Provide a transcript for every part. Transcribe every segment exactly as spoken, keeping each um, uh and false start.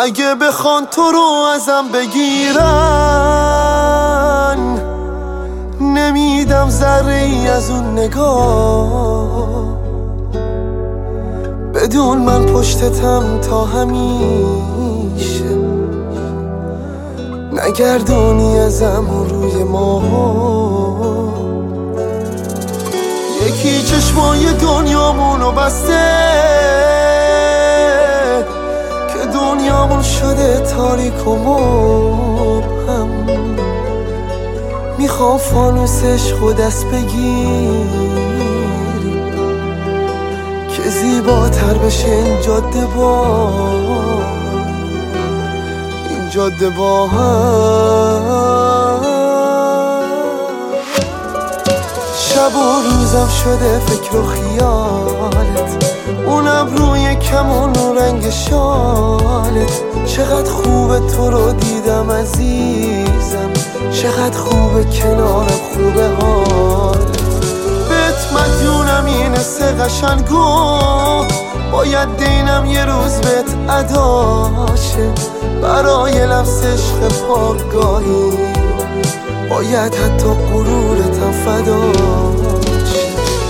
اگه بخوان تو رو ازم بگیرن نمیدم ذره ای از اون نگاه، بدون من پشتتم تا همیشه، نگردونی ازم روی ما. یکی چشمای دنیامونو بسته که دنیامون شده تاریک و مبهم، میخوام فانوسش خود دست بگیری که زیباتر بشه این جاده با این جاده با هم. شب و روزم شده فکر و خیالت، اونم روی کمون و رنگ شالت. چقدر خوبه تو رو دیدم عزیزم، چقدر خوبه کنارم، خوبه حالت. بهت مدیونم این سه قشنگو، باید دینم یه روز بهت اداشه. برای لمس عشق پاکگاهی باید حتی غرورتم فداشه.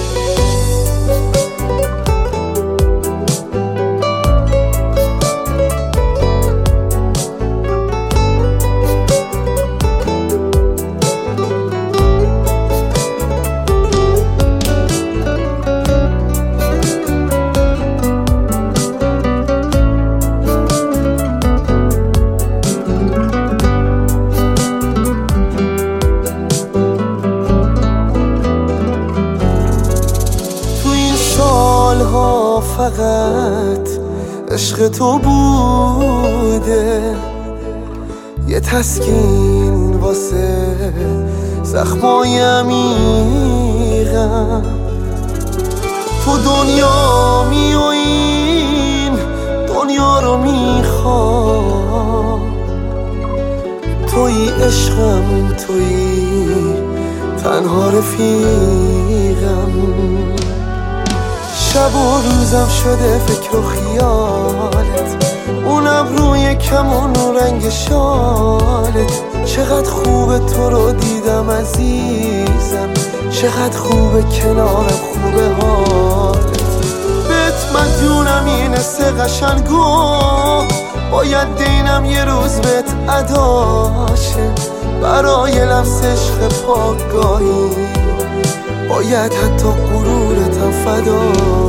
فقط عشق تو بوده یه تسکین واسه زخمای عمیقم. تو دنیا می و این دنیا رو میخوام، توی عشقم، توی تنها رفیقم. شب و روزم شده فکر و خیالت، اونم روی کمون و رنگ شالت. چقدر خوبه تو رو دیدم عزیزم، چقدر خوبه کنارم، خوبه حالت. بهت مدیونم این سه قشنگو، باید دینم یه روز بهت اداشه. برای لمس عشق پاکگاهی باید حتی غرورتم فدا